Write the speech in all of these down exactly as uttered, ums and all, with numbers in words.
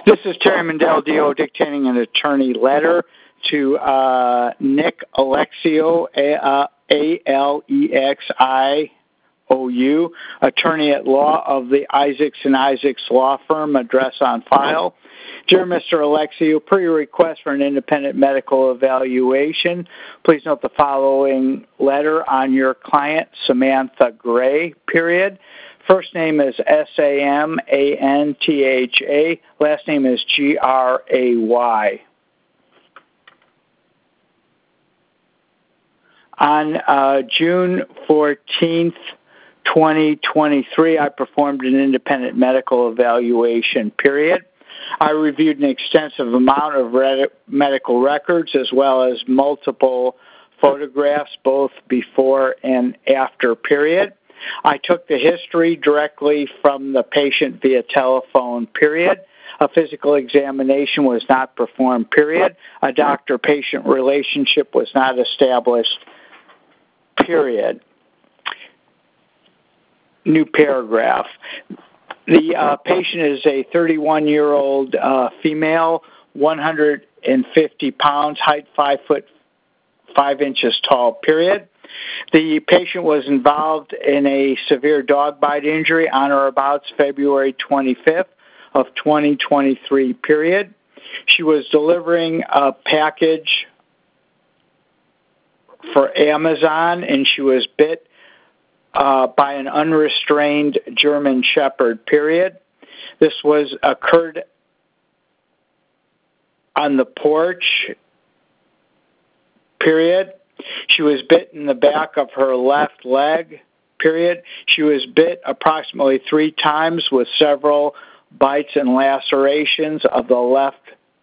This is Terry Mandel, D O, dictating an attorney letter to uh, Nick Alexio, A L E X I O U, attorney at law of the Isaacs and Isaacs Law Firm, address on file. Dear Mister Alexio, per your request for an independent medical evaluation, please note the following letter on your client, Samantha Gray, period. First name is S A M A N T H A. Last name is G R A Y. On uh, June fourteenth, twenty twenty-three, I performed an independent medical evaluation, period. I reviewed an extensive amount of re- medical records as well as multiple photographs, both before and after, period. I took the history directly from the patient via telephone, period. A physical examination was not performed, period. A doctor-patient relationship was not established, period. New paragraph. The uh, patient is a thirty-one-year-old uh, female, one hundred fifty pounds, height five foot five inches tall, period. The patient was involved in a severe dog bite injury on or about February twenty-fifth of twenty twenty-three, period. She was delivering a package for Amazon, and she was bit uh, by an unrestrained German Shepherd, period. This was occurred on the porch, period. She was bit in the back of her left leg, period. She was bit approximately three times with several bites and lacerations of the left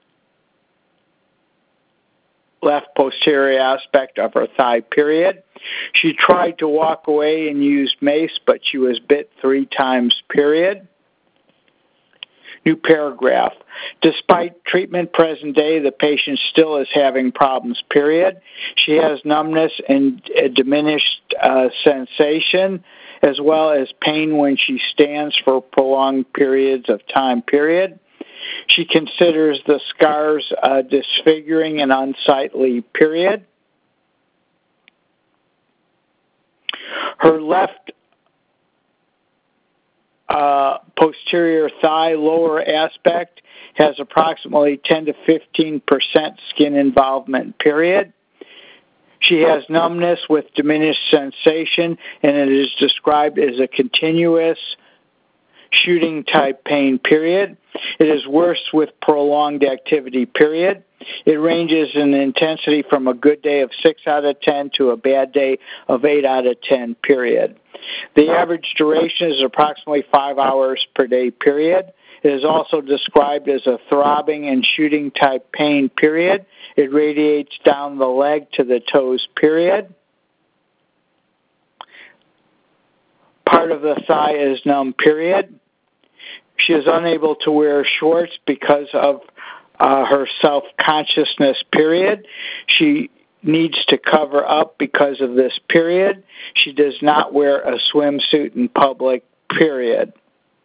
left posterior aspect of her thigh, period. She tried to walk away and used mace, but she was bit three times, period. New paragraph. Despite treatment present day, the patient still is having problems, period. She has numbness and a diminished uh, sensation, as well as pain when she stands for prolonged periods of time, period. She considers the scars uh, disfiguring and unsightly, period. Her left Uh, posterior thigh lower aspect has approximately ten to fifteen percent skin involvement, period. She has numbness with diminished sensation, and it is described as a continuous shooting type pain, period. It is worse with prolonged activity, period. It ranges in intensity from a good day of six out of ten to a bad day of eight out of ten, period. The average duration is approximately five hours per day, period. It is also described as a throbbing and shooting type pain, period. It radiates down the leg to the toes, period. Part of the thigh is numb, period. She is unable to wear shorts because of uh, her self-consciousness, period. She needs to cover up because of this, period. She does not wear a swimsuit in public, period.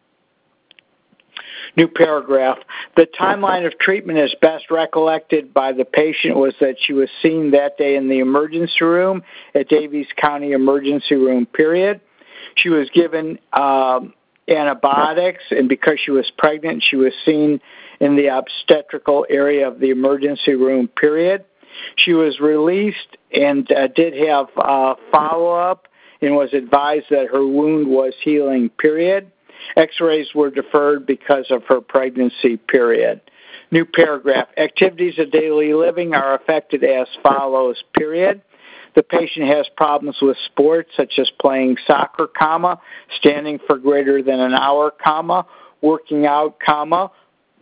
New paragraph. The timeline of treatment as best recollected by the patient was that she was seen that day in the emergency room at Davies County Emergency Room, period. She was given um, antibiotics, and because she was pregnant, she was seen in the obstetrical area of the emergency room, period. She was released and uh, did have uh, follow-up and was advised that her wound was healing, period. X-rays were deferred because of her pregnancy, period. New paragraph. Activities of daily living are affected as follows, period. The patient has problems with sports such as playing soccer, comma, standing for greater than an hour, comma, working out, comma,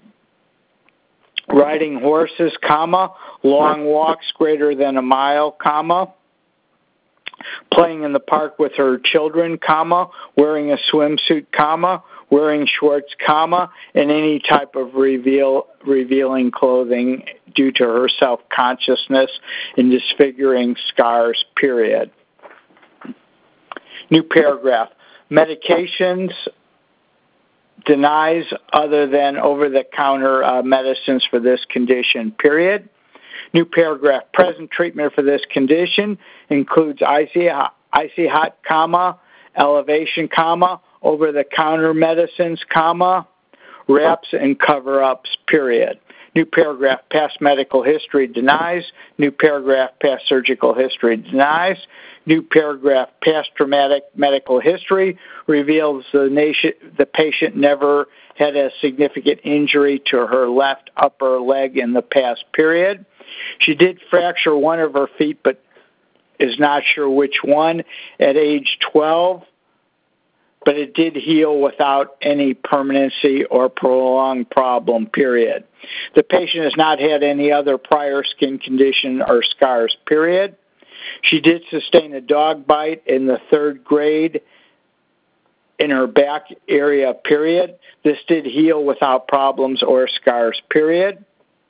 riding horses, comma, long walks greater than a mile, comma, playing in the park with her children, comma, wearing a swimsuit, comma, wearing shorts, comma, and any type of reveal revealing clothing due to her self-consciousness and disfiguring scars, period. New paragraph. Medications denies other than over-the-counter uh, medicines for this condition, period. New paragraph, present treatment for this condition includes icy, icy hot, comma, elevation, comma, over-the-counter medicines, comma, wraps and cover-ups, period. New paragraph, past medical history denies. New paragraph, past surgical history denies. New paragraph, past traumatic medical history reveals the, nation, the patient never had a significant injury to her left upper leg in the past period. She did fracture one of her feet, but is not sure which one at age twelve, but it did heal without any permanency or prolonged problem, period. The patient has not had any other prior skin condition or scars, period. She did sustain a dog bite in the third grade in her back area, period. This did heal without problems or scars, period.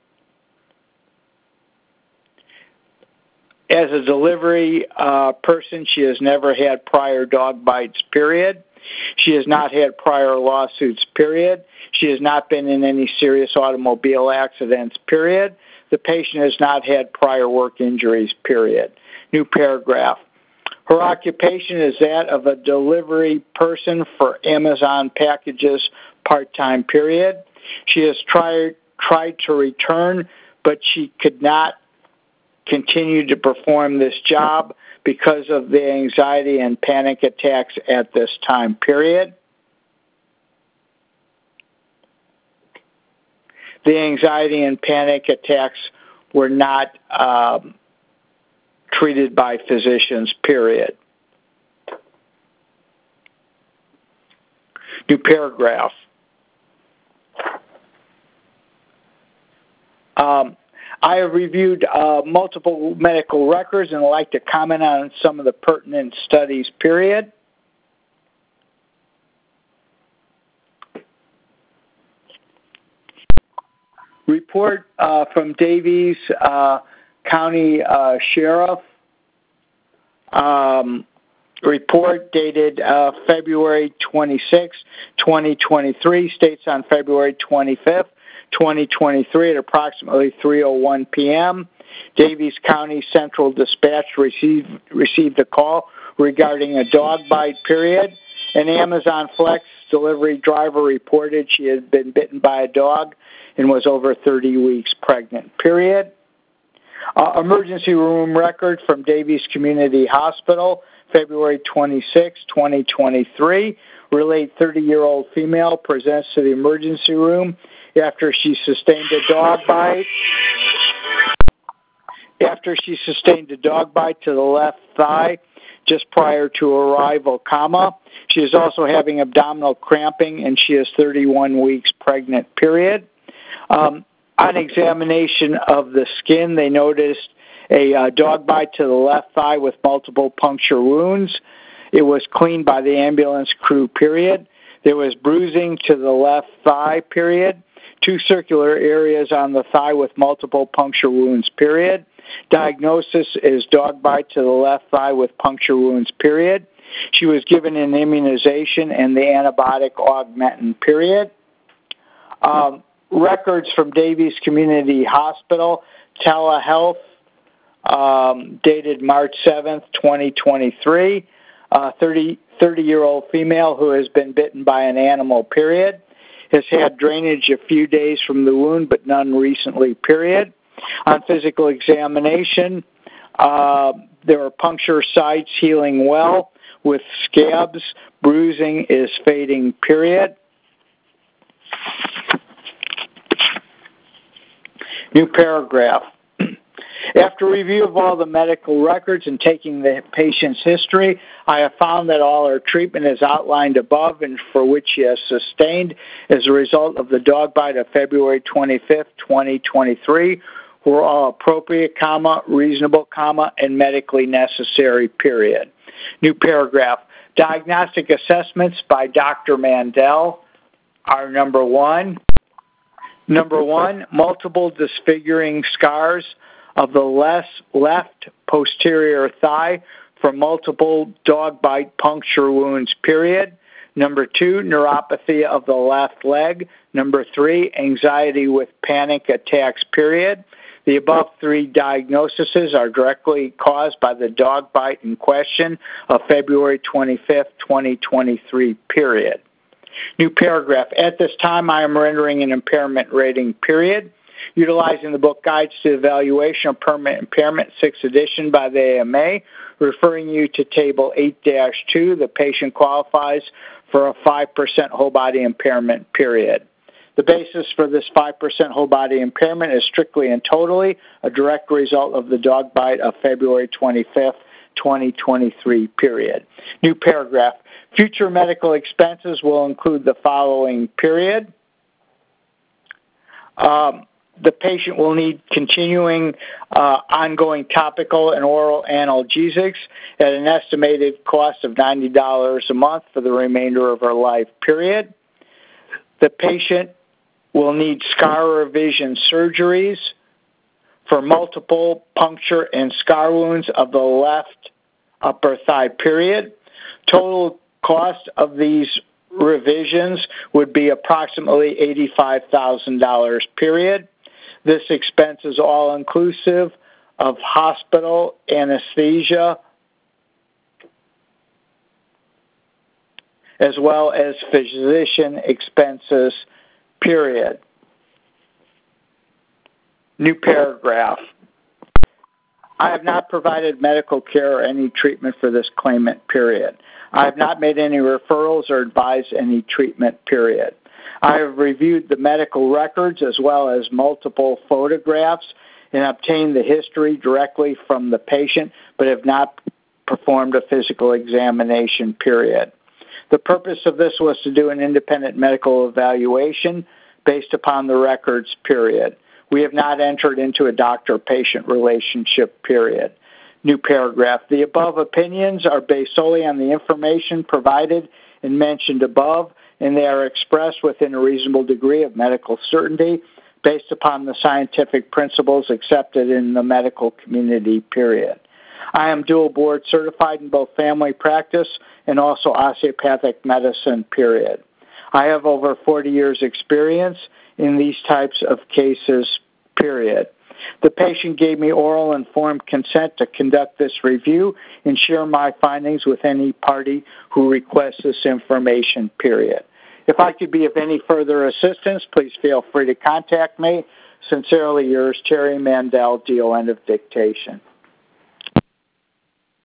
As a delivery uh, person, she has never had prior dog bites, period. She has not had prior lawsuits, period. She has not been in any serious automobile accidents, period. The patient has not had prior work injuries, period. New paragraph. Her occupation is that of a delivery person for Amazon packages part-time, period. She has tried, tried to return, but she could not continue to perform this job because of the anxiety and panic attacks at this time, period. The anxiety and panic attacks were not um, treated by physicians, period. New paragraph. Um, I have reviewed uh, multiple medical records and would like to comment on some of the pertinent studies, period. Report uh, from Daviess uh, County uh, Sheriff. Um, report dated uh, February twenty-sixth, twenty twenty-three, states on February twenty-fifth, twenty twenty-three at approximately three oh one p.m. Daviess County Central Dispatch received, received a call regarding a dog bite, period. An Amazon Flex delivery driver reported she had been bitten by a dog and was over thirty weeks pregnant, period. Uh, emergency room record from Daviess Community Hospital, February twenty-sixth, twenty twenty-three. Relate thirty-year-old female presents to the emergency room after she sustained a dog bite. After she sustained a dog bite to the left thigh just prior to arrival, comma. She is also having abdominal cramping and she is thirty-one weeks pregnant, period. Um, on examination of the skin, they noticed a uh, dog bite to the left thigh with multiple puncture wounds. It was cleaned by the ambulance crew, period. There was bruising to the left thigh, period. Two circular areas on the thigh with multiple puncture wounds, period. Diagnosis is dog bite to the left thigh with puncture wounds, period. She was given an immunization and the antibiotic Augmentin, period. Um, records from Daviess Community Hospital, telehealth, um, dated March seventh, twenty twenty-three. Uh, thirty, thirty-year-old female who has been bitten by an animal, period. Has had drainage a few days from the wound, but none recently, period. On physical examination, uh, there are puncture sites healing well with scabs. Bruising is fading, period. New paragraph. After review of all the medical records and taking the patient's history, I have found that all her treatment is outlined above and for which she has sustained as a result of the dog bite of February twenty-fifth, twenty twenty-three, were all appropriate, comma, reasonable, comma, and medically necessary, period. New paragraph. Diagnostic assessments by Doctor Mandel are number one. Number one, multiple disfiguring scars of the left, left posterior thigh from multiple dog bite puncture wounds, period. Number two, neuropathy of the left leg. Number three, anxiety with panic attacks, period. The above three diagnoses are directly caused by the dog bite in question of February twenty-fifth, twenty twenty-three, period. New paragraph. At this time, I am rendering an impairment rating, period. Utilizing the book Guides to Evaluation of Permanent Impairment, sixth edition by the A M A, referring you to Table eight dash two, the patient qualifies for a five percent whole body impairment, period. The basis for this five percent whole body impairment is strictly and totally a direct result of the dog bite of February twenty-fifth, twenty twenty-three, period. New paragraph. Future medical expenses will include the following, period. Um, the patient will need continuing uh, ongoing topical and oral analgesics at an estimated cost of ninety dollars a month for the remainder of her life, period. The patient will need scar revision surgeries for multiple puncture and scar wounds of the left upper thigh, period. Total cost of these revisions would be approximately eighty-five thousand dollars, period. This expense is all inclusive of hospital anesthesia as well as physician expenses, period. New paragraph. I have not provided medical care or any treatment for this claimant, period. I have not made any referrals or advised any treatment, period. I have reviewed the medical records as well as multiple photographs and obtained the history directly from the patient, but have not performed a physical examination, period. The purpose of this was to do an independent medical evaluation based upon the records, period. We have not entered into a doctor-patient relationship, period. New paragraph. The above opinions are based solely on the information provided and mentioned above, and they are expressed within a reasonable degree of medical certainty based upon the scientific principles accepted in the medical community, period. I am dual board certified in both family practice and also osteopathic medicine, period. I have over forty years experience in these types of cases, period. The patient gave me oral informed consent to conduct this review and share my findings with any party who requests this information, period. If I could be of any further assistance, please feel free to contact me. Sincerely yours, Terry Mandel, D O N of dictation.